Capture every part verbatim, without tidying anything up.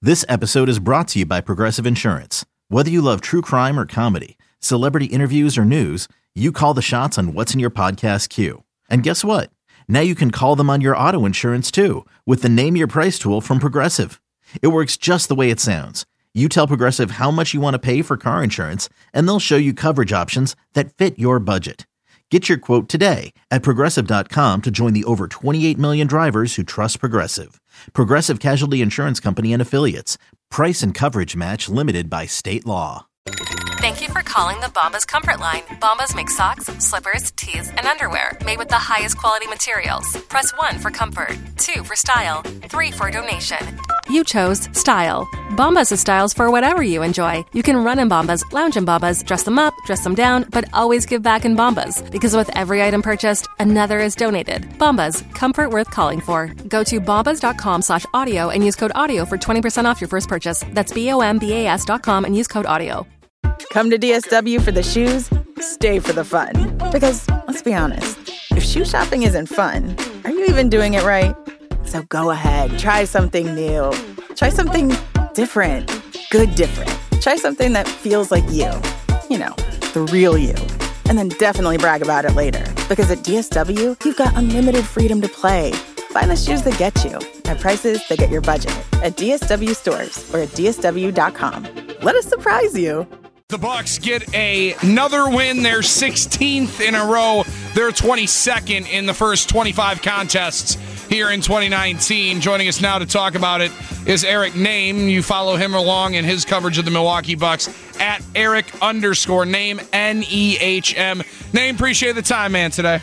This episode is brought to you by Progressive Insurance. Whether you love true crime or comedy, celebrity interviews or news, you call the shots on what's in your podcast queue. And guess what? Now you can call them on your auto insurance too with the Name Your Price tool from Progressive. It works just the way it sounds. You tell Progressive how much you want to pay for car insurance, and they'll show you coverage options that fit your budget. Get your quote today at Progressive dot com to join the over twenty-eight million drivers who trust Progressive. Progressive Casualty Insurance Company and Affiliates. Price and coverage match limited by state law. Thank you for calling the Bombas Comfort Line. Bombas make socks, slippers, tees, and underwear made with the highest quality materials. Press one for comfort, two for style, three for donation. You chose style. Bombas has styles for whatever you enjoy. You can run in Bombas, lounge in Bombas, dress them up, dress them down, but always give back in Bombas. Because with every item purchased, another is donated. Bombas, comfort worth calling for. Go to bombas.com slash audio and use code audio for twenty percent off your first purchase. That's B-O-M-B-A-S dot com and use code audio. Come to D S W for the shoes, stay for the fun. Because, let's be honest, if shoe shopping isn't fun, are you even doing it right? So go ahead, try something new. Try something different. Good different. Try something that feels like you. You know, the real you. And then definitely brag about it later. Because at D S W, you've got unlimited freedom to play. Find the shoes that get you at prices that get your budget at D S W stores or at D S W dot com. Let us surprise you. The Bucks get a, another win, their sixteenth in a row, their twenty-second in the first twenty-five contests here in twenty nineteen. Joining us now to talk about it is Eric Nehm. You follow him along in his coverage of the Milwaukee Bucks at Eric underscore Nehm, N E H M. Nehm, appreciate the time, man, today.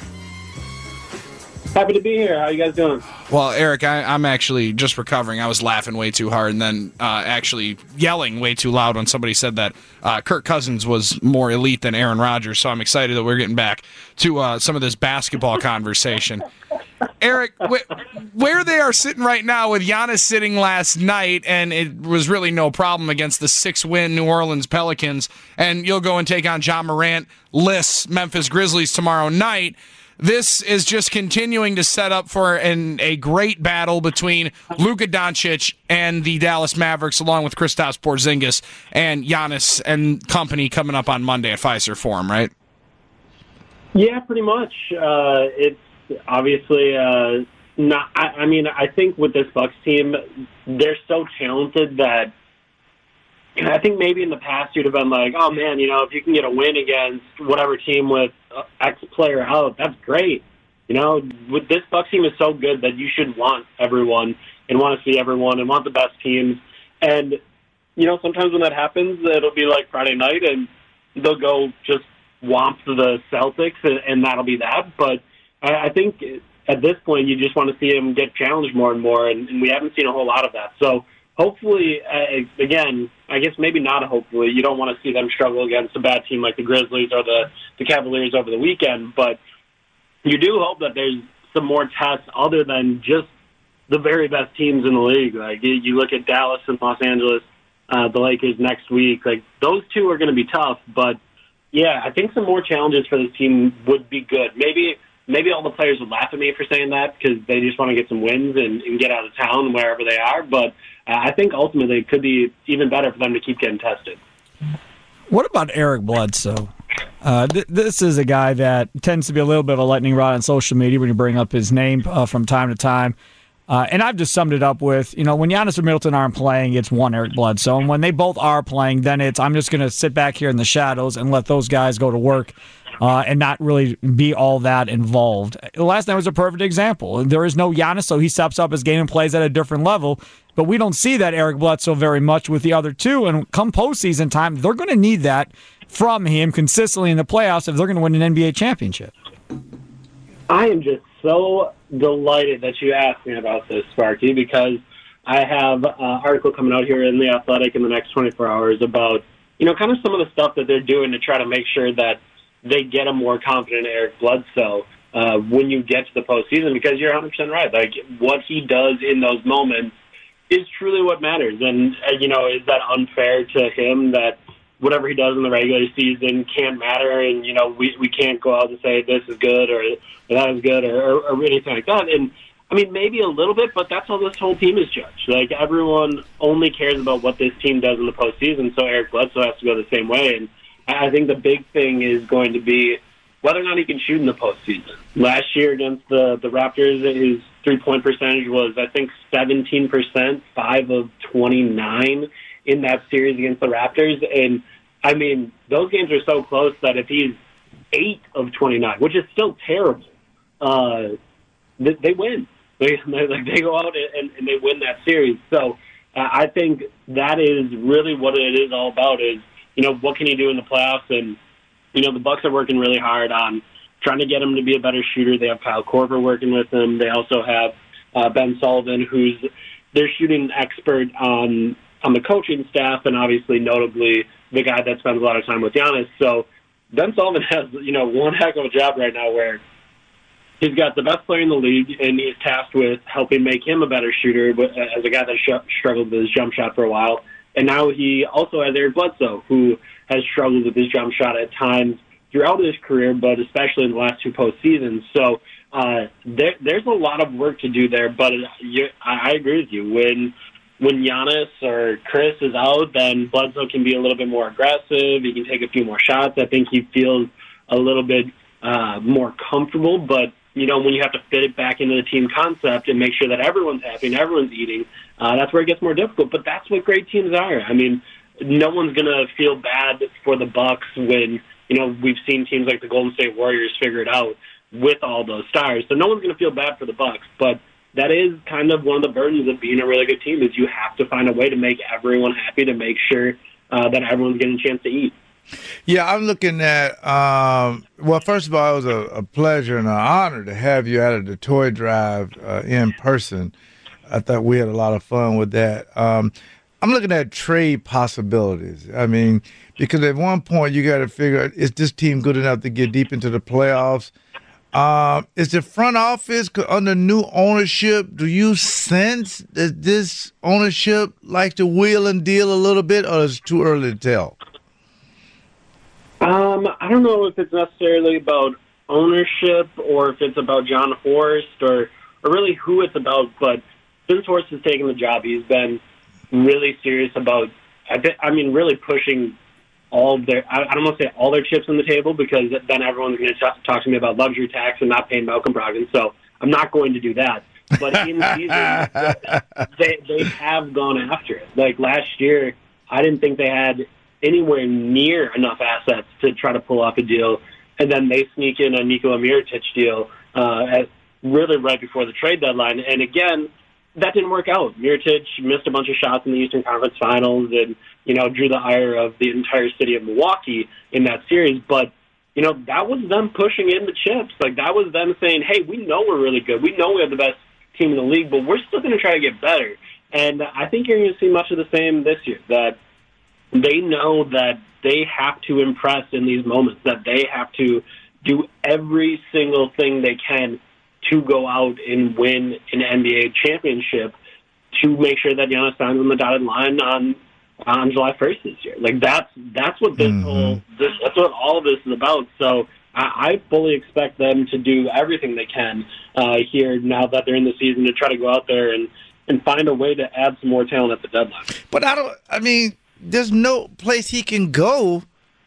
Happy to be here. How you guys doing? Well, Eric, I, I'm actually just recovering. I was laughing way too hard and then uh, actually yelling way too loud when somebody said that uh, Kirk Cousins was more elite than Aaron Rodgers, so I'm excited that we're getting back to uh, some of this basketball conversation. Eric, wh- where they are sitting right now with Giannis sitting last night, and it was really no problem against the six-win New Orleans Pelicans, and you'll go and take on John Morant-less Memphis Grizzlies tomorrow night. This is just continuing to set up for an, a great battle between Luka Doncic and the Dallas Mavericks, along with Kristaps Porzingis and Giannis and company coming up on Monday at Fiserv Forum, right? Yeah, pretty much. Uh, it's obviously uh, not. I, I mean, I think with this Bucks team, they're so talented that I think maybe in the past you'd have been like, oh, man, you know, if you can get a win against whatever team with X player out, that's great. You know, with this Bucks team is so good that you should want everyone and want to see everyone and want the best teams. And, you know, sometimes when that happens, it'll be like Friday night and they'll go just whomp the Celtics and, and that'll be that. But I, I think at this point you just want to see them get challenged more and more, and, and we haven't seen a whole lot of that. So hopefully, uh, again, I guess maybe not a hopefully. You don't want to see them struggle against a bad team like the Grizzlies or the, the Cavaliers over the weekend, but you do hope that there's some more tests other than just the very best teams in the league. Like you look at Dallas and Los Angeles, uh, the Lakers next week. Like those two are going to be tough, but yeah, I think some more challenges for this team would be good. Maybe maybe all the players would laugh at me for saying that because they just want to get some wins and, and get out of town wherever they are, but Uh, I think ultimately it could be even better for them to keep getting tested. What about Eric Bledsoe? Uh, th- this is a guy that tends to be a little bit of a lightning rod on social media when you bring up his name uh, from time to time. Uh, and I've just summed it up with, you know, when Giannis and Middleton aren't playing, it's one Eric Bledsoe. And when they both are playing, then it's I'm just going to sit back here in the shadows and let those guys go to work uh, and not really be all that involved. Last night was a perfect example. There is no Giannis, so he steps up his game and plays at a different level. But we don't see that Eric Bledsoe very much with the other two. And come postseason time, they're going to need that from him consistently in the playoffs if they're going to win an N B A championship. I am just so delighted that you asked me about this, Sparky, because I have an article coming out here in The Athletic in the next twenty-four hours about, you know, kind of some of the stuff that they're doing to try to make sure that they get a more confident Eric Bledsoe uh, when you get to the postseason, because you're one hundred percent right. Like, what he does in those moments is truly what matters. And, uh, you know, is that unfair to him that whatever he does in the regular season can't matter, and, you know, we, we can't go out and say this is good or, or that is good or, or, or anything like that? And I mean, maybe a little bit, but that's how this whole team is judged. Like, everyone only cares about what this team does in the postseason, so Eric Bledsoe has to go the same way. And I think the big thing is going to be whether or not he can shoot in the postseason. Last year against the, the Raptors, his three-point percentage was, I think, seventeen percent, five of twenty-nine in that series against the Raptors. And, I mean, those games are so close that if he's eight of twenty-nine, which is still terrible, uh, they, they win. They, like, they go out and, and they win that series. So uh, I think that is really what it is all about is, you know, what can you do in the playoffs? And, you know, the Bucks are working really hard on trying to get him to be a better shooter. They have Kyle Korver working with them. They also have uh, Ben Sullivan, who's their shooting expert on on the coaching staff, and obviously notably the guy that spends a lot of time with Giannis. So Ben Sullivan has, you know, one heck of a job right now where he's got the best player in the league, and he's tasked with helping make him a better shooter as a guy that sh- struggled with his jump shot for a while. And now he also has Eric Bledsoe, who has struggled with his jump shot at times throughout his career, but especially in the last two postseasons. So uh, there, there's a lot of work to do there, but you, I, I agree with you. When when Giannis or Chris is out, then Bledsoe can be a little bit more aggressive. He can take a few more shots. I think he feels a little bit uh, more comfortable, but you know, when you have to fit it back into the team concept and make sure that everyone's happy and everyone's eating, uh, that's where it gets more difficult. But that's what great teams are. I mean, no one's going to feel bad for the Bucks when, you know, we've seen teams like the Golden State Warriors figure it out with all those stars. So no one's going to feel bad for the Bucks. But that is kind of one of the burdens of being a really good team is you have to find a way to make everyone happy, to make sure uh, that everyone's getting a chance to eat. Yeah, I'm looking at, um, well, first of all, it was a, a pleasure and an honor to have you out of the toy drive uh, in person. I thought we had a lot of fun with that. Um, I'm looking at trade possibilities. I mean, because at one point you got to figure out, is this team good enough to get deep into the playoffs? Um, is the front office under new ownership? Do you sense that this ownership likes to wheel and deal a little bit, or is it too early to tell? Um, I don't know if it's necessarily about ownership or if it's about John Horst or, or really who it's about, but since Horst has taken the job, he's been really serious about, I, th- I mean, really pushing all of their, I, I don't want to say all their chips on the table because then everyone's going to t- talk to me about luxury tax and not paying Malcolm Brogdon, so I'm not going to do that. But in season, they, they have gone after it. Like last year, I didn't think they had anywhere near enough assets to try to pull off a deal, and then they sneak in a Nikola Mirotic deal uh, at really right before the trade deadline. And again, that didn't work out. Mirotic missed a bunch of shots in the Eastern Conference Finals, and you know drew the ire of the entire city of Milwaukee in that series. But you know that was them pushing in the chips. Like that was them saying, "Hey, we know we're really good. We know we have the best team in the league, but we're still going to try to get better." And I think you're going to see much of the same this year. That they know that they have to impress in these moments, that they have to do every single thing they can to go out and win an N B A championship to make sure that Giannis signs on the dotted line on on July first this year. Like that's that's what this mm-hmm. whole this, that's what all of this is about. So I, I fully expect them to do everything they can uh, here now that they're in the season to try to go out there and, and find a way to add some more talent at the deadline. But I don't. I mean. There's no place he can go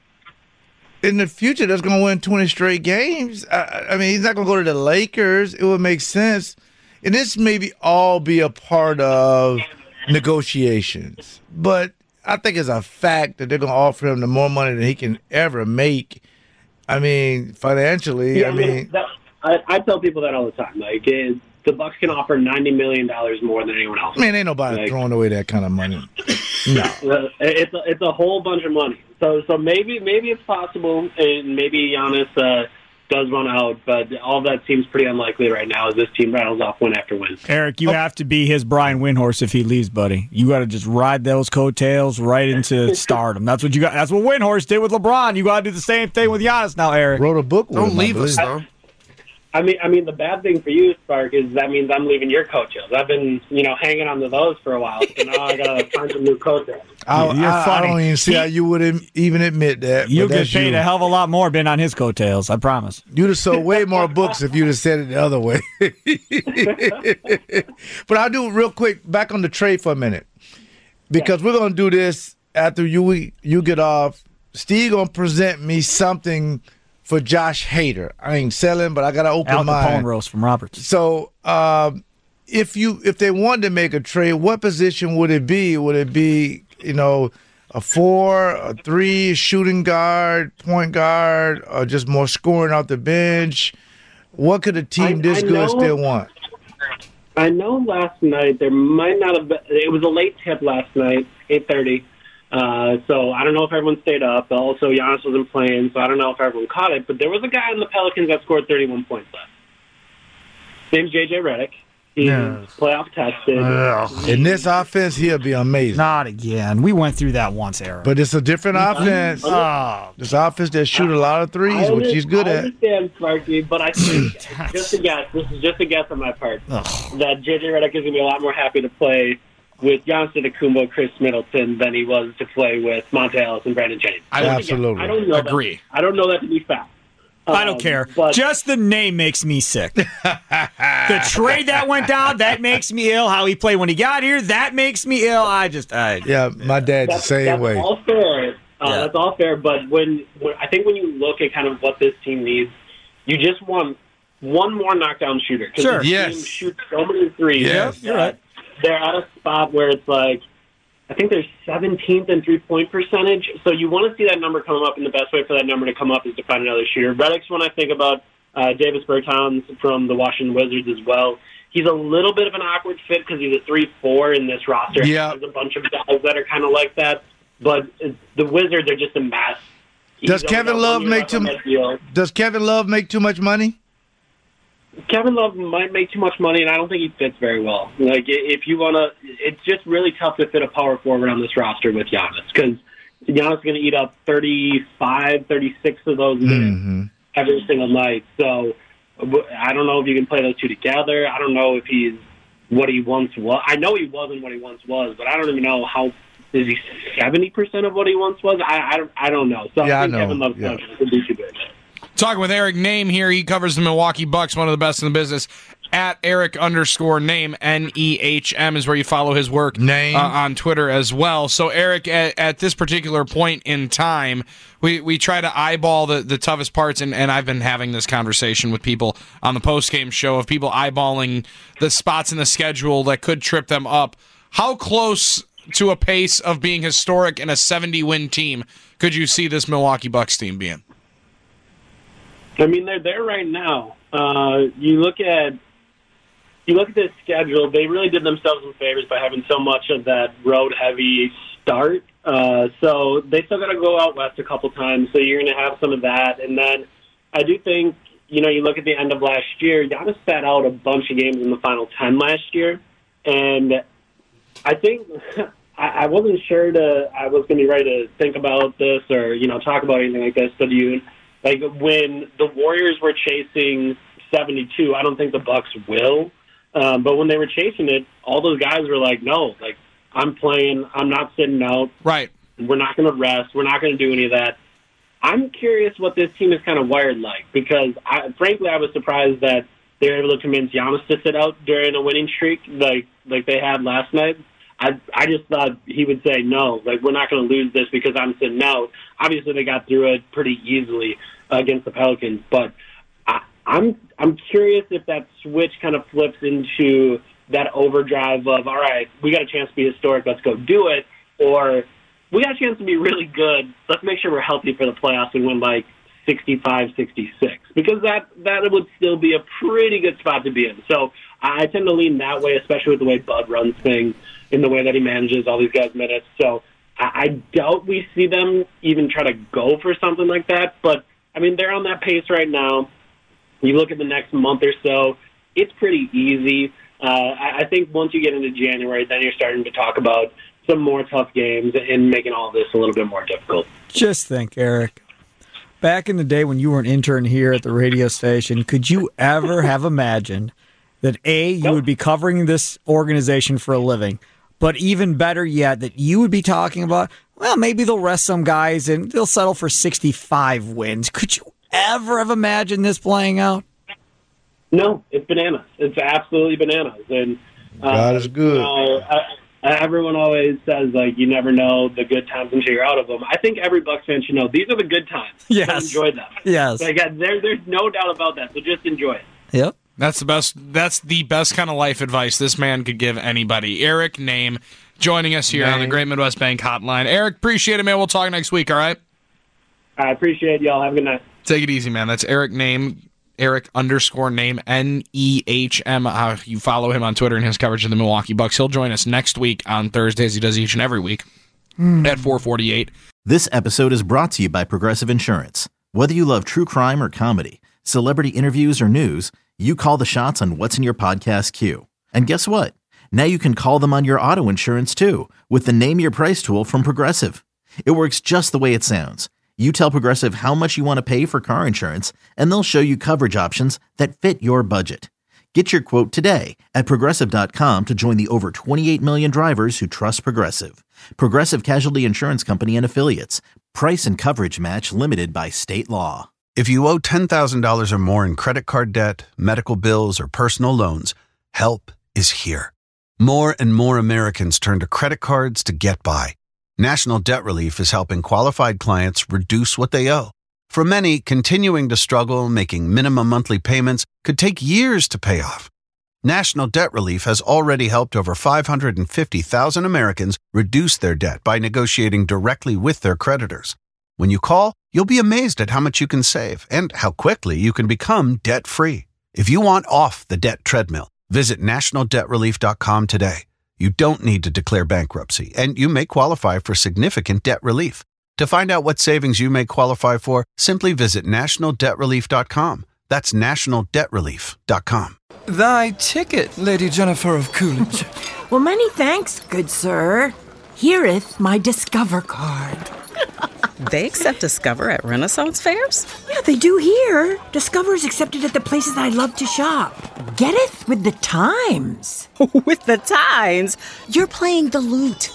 in the future that's going to win twenty straight games. I, I mean, he's not going to go to the Lakers. It would make sense. And this maybe all be a part of negotiations. But I think it's a fact that they're going to offer him the more money than he can ever make. I mean, financially, yeah, I mean. That, I, I tell people that all the time. Like, it, the Bucks can offer ninety million dollars more than anyone else. Man, ain't nobody like, throwing away that kind of money. No, it's a, it's a whole bunch of money. So so maybe maybe it's possible, and maybe Giannis uh, does run out, but all that seems pretty unlikely right now as this team rattles off win after win. Eric, you oh. have to be his Brian Windhorst if he leaves, buddy. You got to just ride those coattails right into stardom. That's what you got. That's what Windhorst did with LeBron. You got to do the same thing with Giannis now, Eric. Wrote a book with Don't him, leave us, though. I mean, I mean, the bad thing for you, Spark, is that means I'm leaving your coattails. I've been, you know, hanging on to those for a while, so now I gotta find some new coattails. I, You're I, funny. I don't even see He- how you would even admit that. You'll but get that's paid you. a hell of a lot more being on his coattails, I promise. You'd have sold way more books if you'd have said it the other way. But I'll do it real quick, back on the trade for a minute. Because we're going to do this after you you get off. Steve going to present me something for Josh Hader. I ain't selling, but I got to open Al mine. Capone roast from Roberts. So um, if you if they wanted to make a trade, what position would it be? Would it be, you know, a four, a three, shooting guard, point guard, or just more scoring off the bench? What could a team I- this I good know- still want? I know last night there might not have been, it was a late tip last night, eight thirty. Uh, so I don't know if everyone stayed up. Also, Giannis wasn't playing, so I don't know if everyone caught it. But there was a guy on the Pelicans that scored thirty-one points last. His name's J J Redick. He's Yes. playoff tested. In this offense, he'll be amazing. Not again. We went through that once, Eric. But it's a different offense. oh, This offense that shoot a lot of I threes, which he's good I at. understand, Sparky, but I think just a guess. This is just a guess on my part that J J Redick is going to be a lot more happy to play with Giannis Antetokounmpo, Chris Middleton than he was to play with Monte Ellis and Brandon Jennings. I Just a guess. Absolutely. I don't know agree. That, I don't know that to be fact. I don't Um, care. But Just the name makes me sick. The trade that went down, that makes me ill. How he played when he got here, that makes me ill. I just, I, Yeah, my dad's the that's, same that's way. all fair. Uh, Yeah. That's all fair. But when, when I think when you look at kind of what this team needs, you just want one more knockdown shooter. 'Cause Sure. this Yes. team shoots so many threes. Yes. You're right. They're at a spot where it's like, I think they're seventeenth in three-point percentage. So you want to see that number come up, and the best way for that number to come up is to find another shooter. Redick's one I think about. Uh, Davis Bertans from the Washington Wizards as well. He's a little bit of an awkward fit because he's a three four in this roster. Yeah. There's a bunch of guys that are kind of like that. But the Wizards are just a mess. He's Does only Kevin got Love one year make left too on m- that deal. Does Kevin Love make too much money? Kevin Love might make too much money, and I don't think he fits very well. Like, if you want to, it's just really tough to fit a power forward on this roster with Giannis because Giannis is going to eat up thirty-five, thirty-six of those minutes Mm-hmm. every single night. So I don't know if you can play those two together. I don't know if he's what he once was. I know he wasn't what he once was, but I don't even know how. Is he seventy percent of what he once was? I, I, don't, I don't know. So Yeah, I I think know. Kevin Love's Yeah. contract could be too big. Talking with Eric Name here. He covers the Milwaukee Bucks, one of the best in the business. At Eric underscore Name, N E H M is where you follow his work Name. Uh, on Twitter as well. So, Eric, at, at this particular point in time, we, we try to eyeball the, the toughest parts, and, and I've been having this conversation with people on the postgame show of people eyeballing the spots in the schedule that could trip them up. How close to a pace of being historic and a seventy-win team could you see this Milwaukee Bucks team being? I mean, they're there right now. Uh, you look at you look at this schedule. They really did themselves some favors by having so much of that road-heavy start. Uh, so they still got to go out west a couple times. So you're going to have some of that. And then I do think, you know, you look at the end of last year. Giannis sat out a bunch of games in the final ten last year, and I think I, I wasn't sure to I was going to be ready to think about this or you know talk about anything like this. But you. Like, when the Warriors were chasing seventy-two, I don't think the Bucks will. Um, but when they were chasing it, all those guys were like, no, like, I'm playing. I'm not sitting out. Right. We're not going to rest. We're not going to do any of that. I'm curious what this team is kind of wired like because, I, frankly, I was surprised that they were able to convince Giannis to sit out during a winning streak like like they had last night. I I just thought he would say, no, like, we're not going to lose this because I'm sitting out. Obviously, they got through it pretty easily against the Pelicans, but I, I'm I'm curious if that switch kind of flips into that overdrive of, all right, we got a chance to be historic, let's go do it, or we got a chance to be really good, let's make sure we're healthy for the playoffs and win like sixty-five, sixty-six, because that, that would still be a pretty good spot to be in. So I tend to lean that way, especially with the way Bud runs things, in the way that he manages all these guys' minutes. So I, I doubt we see them even try to go for something like that, but I mean, they're on that pace right now. You look at the next month or so, it's pretty easy. Uh, I, I think once you get into January, then you're starting to talk about some more tough games and making all this a little bit more difficult. just think, Eric, back in the day when you were an intern here at the radio station, could you ever have imagined that A, you would be covering this organization for a living, but even better yet, that you would be talking about, well, maybe they'll rest some guys and they'll settle for sixty-five wins. Could you ever have imagined this playing out? No, it's bananas. It's absolutely bananas. And uh, God is good. You know, uh, everyone always says, like, you never know the good times until you're out of them. I think every Bucs fan should know these are the good times. Yes. So enjoy them. Yes. Like, there, there's no doubt about that. So just enjoy it. Yep. That's the best. That's the best kind of life advice this man could give anybody. Eric Nehm joining us here Name. on the Great Midwest Bank Hotline. Eric, appreciate it, man. We'll talk next week. All right. I appreciate y'all. Have a good night. Take it easy, man. That's Eric Nehm. Eric underscore name, N E H M. Uh, you follow him on Twitter and his coverage of the Milwaukee Bucks. He'll join us next week on Thursday, as he does each and every week mm. at four forty-eight. This episode is brought to you by Progressive Insurance. Whether you love true crime or comedy, celebrity interviews or news, you call the shots on what's in your podcast queue. And guess what? Now you can call them on your auto insurance too with the Name Your Price tool from Progressive. It works just the way it sounds. You tell Progressive how much you want to pay for car insurance, and they'll show you coverage options that fit your budget. Get your quote today at Progressive dot com to join the over twenty-eight million drivers who trust Progressive. Progressive Casualty Insurance Company and Affiliates. Price and coverage match limited by state law. If you owe ten thousand dollars or more in credit card debt, medical bills, or personal loans, help is here. More and more Americans turn to credit cards to get by. National Debt Relief is helping qualified clients reduce what they owe. For many, continuing to struggle making minimum monthly payments could take years to pay off. National Debt Relief has already helped over five hundred fifty thousand Americans reduce their debt by negotiating directly with their creditors. When you call, you'll be amazed at how much you can save and how quickly you can become debt-free. If you want off the debt treadmill, visit national debt relief dot com today. You don't need to declare bankruptcy, and you may qualify for significant debt relief. To find out what savings you may qualify for, simply visit national debt relief dot com. That's national debt relief dot com. Thy ticket, Lady Jennifer of Coolidge. Well, many thanks, good sir. Here'th my Discover card. They accept Discover at Renaissance fairs? Yeah, they do here. Discover is accepted at the places I love to shop. Getteth with the times. With the times? You're playing the lute.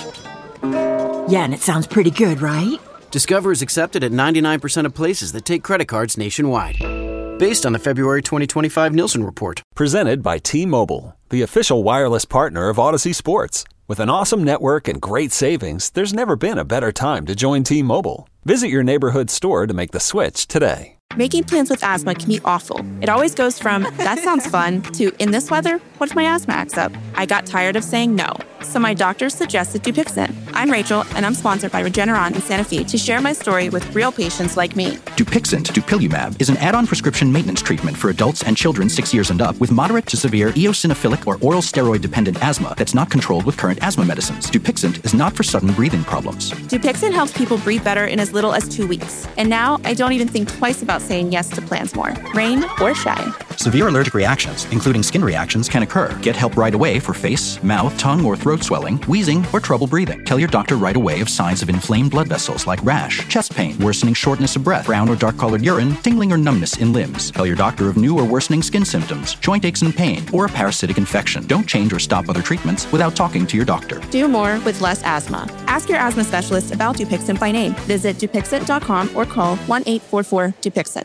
Yeah, and it sounds pretty good, right? Discover is accepted at ninety-nine percent of places that take credit cards nationwide. Based on the February twenty twenty-five Nielsen report. Presented by T-Mobile, the official wireless partner of Odyssey Sports. With an awesome network and great savings, there's never been a better time to join T-Mobile. Visit your neighborhood store to make the switch today. Making plans with asthma can be awful. It always goes from, that sounds fun, to, in this weather, what if my asthma acts up? I got tired of saying no, so my doctor suggested Dupixent. I'm Rachel, and I'm sponsored by Regeneron in Santa Fe to share my story with real patients like me. Dupixent, dupilumab, is an add-on prescription maintenance treatment for adults and children six years and up with moderate to severe eosinophilic or oral steroid-dependent asthma that's not controlled with current asthma medicines. Dupixent is not for sudden breathing problems. Dupixent helps people breathe better in as little as two weeks. And now, I don't even think twice about saying yes to plans more, rain or shine. Severe allergic reactions, including skin reactions, can occur. Get help right away for face, mouth, tongue, or throat swelling, wheezing, or trouble breathing. Tell your doctor right away of signs of inflamed blood vessels like rash, chest pain, worsening shortness of breath, brown or dark-colored urine, tingling or numbness in limbs. Tell your doctor of new or worsening skin symptoms, joint aches and pain, or a parasitic infection. Don't change or stop other treatments without talking to your doctor. Do more with less asthma. Ask your asthma specialist about Dupixent by name. Visit Dupixent dot com or call one eight four four Dupixent.